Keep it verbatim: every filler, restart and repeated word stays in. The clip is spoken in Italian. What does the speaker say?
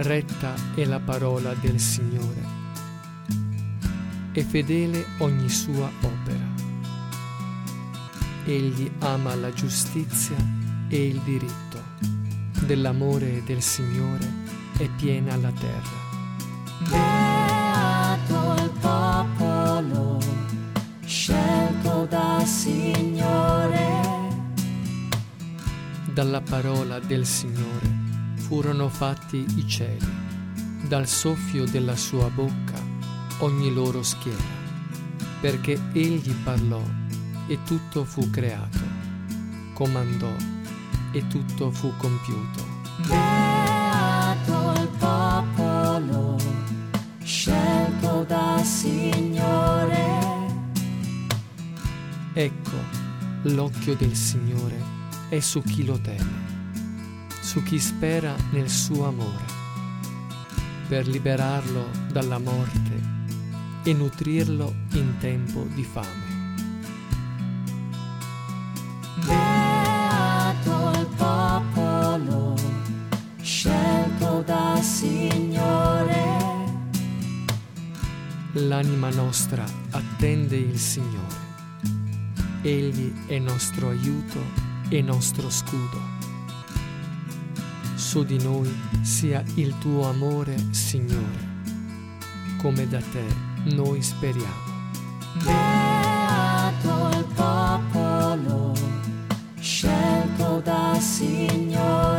Retta è la parola del Signore, e fedele ogni sua opera. Egli ama la giustizia e il diritto. Dell'amore del Signore è piena la terra. Beato il popolo scelto dal Signore. Dalla parola del Signore furono fatti i cieli, dal soffio della sua bocca ogni loro schiera, perché egli parlò e tutto fu creato, comandò e tutto fu compiuto. Beato il popolo scelto dal Signore. Ecco, l'occhio del Signore è su chi lo teme, su chi spera nel suo amore, per liberarlo dalla morte e nutrirlo in tempo di fame. Beato il popolo scelto dal Signore. L'anima nostra attende il Signore. Egli è nostro aiuto e nostro scudo. Su di noi sia il tuo amore, Signore, come da te noi speriamo. Beato il popolo scelto dal Signore.